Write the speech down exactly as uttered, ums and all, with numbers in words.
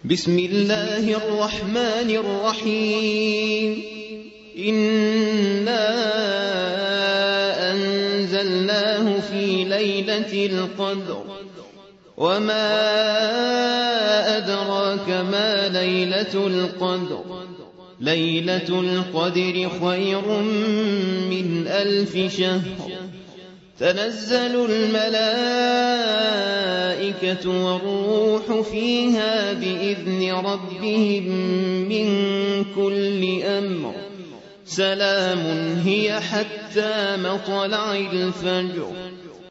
بسم الله الرحمن الرحيم إنا أنزلناه في ليلة القدر وما أدراك ما ليلة القدر ليلة القدر خير من ألف شهر تنزل الملائكة والروح فيها بإذن ربهم من كل أمر سلام هي حتى مطلع الفجر